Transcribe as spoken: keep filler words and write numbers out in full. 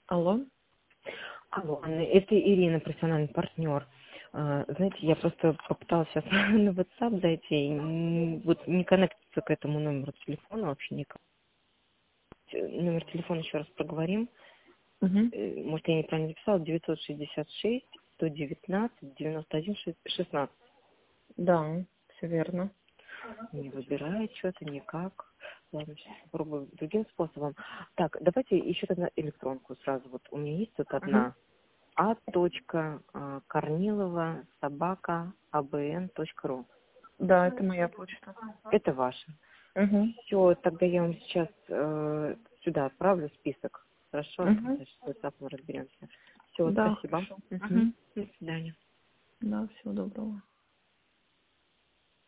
Алло. Алло, Анна, это Ирина, профессиональный партнер. А, Знаете, я просто попыталась сейчас на WhatsApp зайти, и н- вот не коннектиться к этому номеру телефона вообще никак. Э, Номер телефона еще раз проговорим. Мгм. Э, Может, я неправильно записала, девятьсот шестьдесят шесть сто девятнадцать девяносто один шестнадцать. Да, все верно. Не выбирает что-то никак. Ладно, сейчас попробую другим способом. Так, давайте еще тогда электронку сразу. Вот у меня есть тут Мгм. одна. А. а, Корнилова собака абн.ру. Да, это моя почта. Это ваша. Угу. Все, тогда я вам сейчас э, сюда отправлю список. Хорошо? Угу. Дальше с WhatsApp мы разберемся. Все, Да, спасибо. хорошо. Мгм. Угу. До свидания. Да, всего доброго.